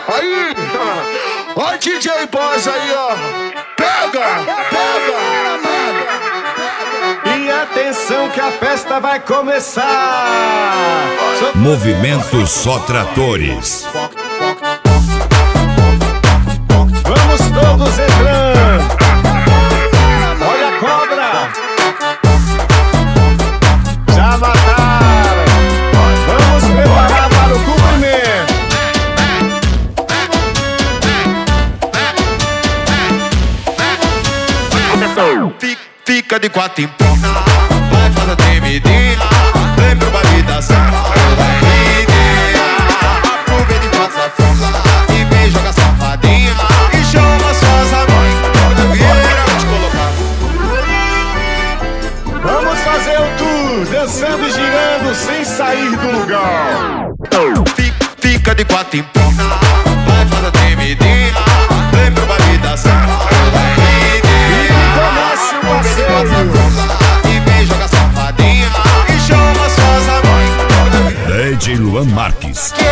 Aí, ó DJ Boss aí, ó. Pega. E atenção que a festa vai começar. Movimento Só Tratores. Vamos todos entrando. Olha a cobra. Já mataram. Vamos preparar para o cumprimento. Fica de quatro empina, vai fazer tremidinha. Lembra o baile da samba, aproveita e passa fila e vem jogar safadinha. E chama suas amigas, te colocar. Vamos fazer o tour, dançando e girando sem sair do lugar. Fica de quatro empina, vai fazer tremidinha. Lembra o baile da samba, Comece o passeio. e vem jogar safadinha. E chama suas amigas. DJ Luan Marques.